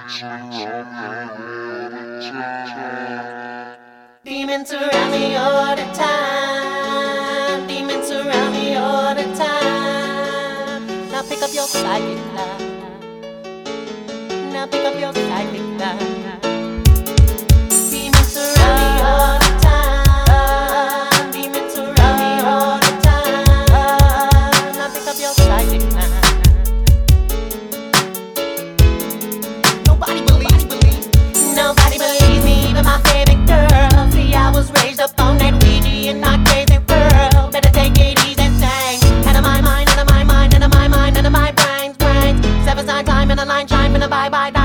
Demons surround me all the time. Demons surround me all the time. Now pick up your psychic line. Now pick up your psychic line. Demons surround me all the time. Demons surround me all the time. Now pick up your psychic line. Nobody believes me, even my favorite girl. See, I was raised up on that Ouija and not crazy pearl. Better take it easy and sing. Out of my mind, out of my mind, out of my mind, out of my brains. Seven sign time and a line chime and a bye bye.